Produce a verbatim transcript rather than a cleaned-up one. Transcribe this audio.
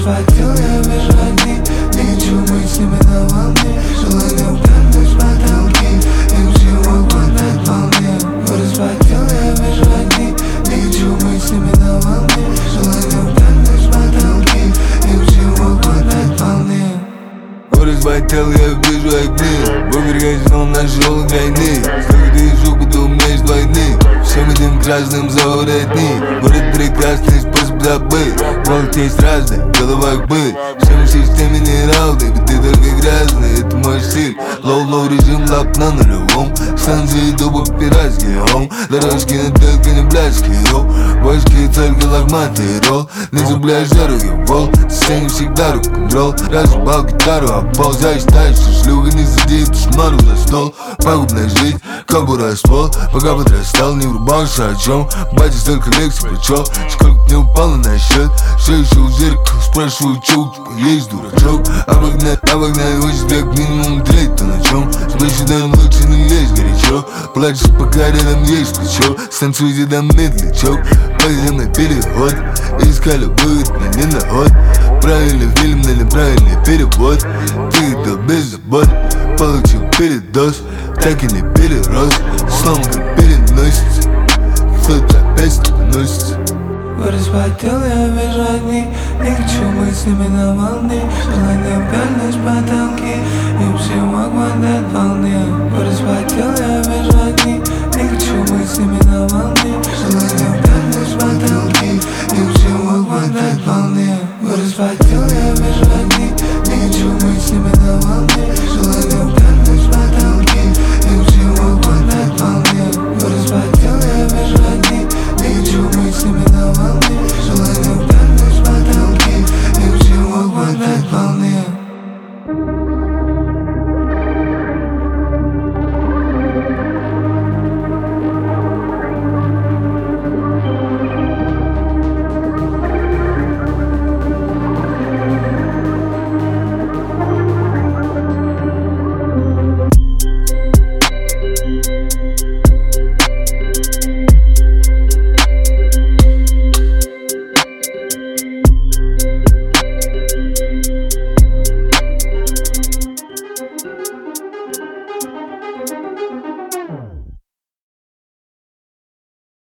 Разбудил, я вижу огни, не хочу быть с ними на волне. Желание угадать в потолки, им всего хватает вполне. Разбудил, я вижу огни, не хочу быть с ними на волне. Желание угадать в потолки, им всего хватает вполне. Разбудил, я вижу огни, Бумерганг снова нашел грани. Сколько ты жук, ты умеешь двойны. Всем этим красным заурят дни. Город прекрасный способ забыть. Голод есть разный, в головах быть. Всем в системе не равны, ведь ты только грязный, это мой стиль. Лоу-лоу режим, лап на нулевом. Станции дуба пиратский ром. Дорожки на только не блядский ролл. Башки только лохматый ролл. Не зубляешь за руки в пол. Сцене всегда рок-н-ролл. Разъебал гитару, а пол засчитаешь, что шлюха не задеет шмару за стол. Пагубная жизнь, кобура ствол. Пока подрастал, не врубался о чем. Батя столько лекций прочел, сколько мне упало на счет. Все еще у зеркала, спрашиваю, че у тебя есть, дурачок. Обогнать, обогнать, хочешь бег минимум треть, то на чем? Сплэши даем лучше не лезь горячо. Плачешь, пока рядом есть плечо. Станцуйте дам медлячок. Подземный переход. Искали выход, но не наход. Правильный фильм, но неправильный перевод. Ты это без забот. Получил передоз, так и не перерос. Словно как переносится, кто-то опять носится. Разбудил, я вижу огни, не хочу быть с ними на волне. Желание угадать в потолки, им всего хватает вполне. Разбудил, я вижу огни, не хочу быть с ними на волне. Желание угадать в потолки, им всего хватает вполне. Разбудил,